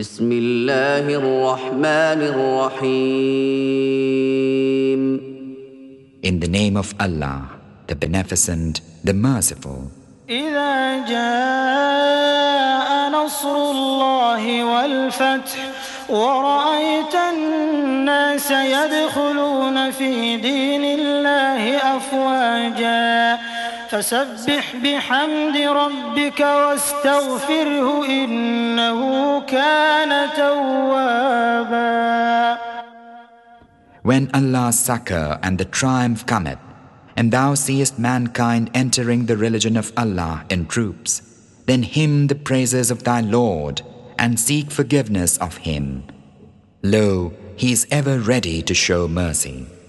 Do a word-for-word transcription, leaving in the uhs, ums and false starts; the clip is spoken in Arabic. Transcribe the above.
بسم الله الرحمن الرحيم. In the name of Allah, the Beneficent, the Merciful. إذا جاء نصر الله والفتح ورأيت الناس يدخلون في دين الله أفواجا فسبح بحمد ربك واستغفره إنه كان توابا. When Allah's succor and the triumph cometh, and thou seest mankind entering the religion of Allah in troops, then hymn the praises of thy Lord and seek forgiveness of Him. Lo, He is ever ready to show mercy.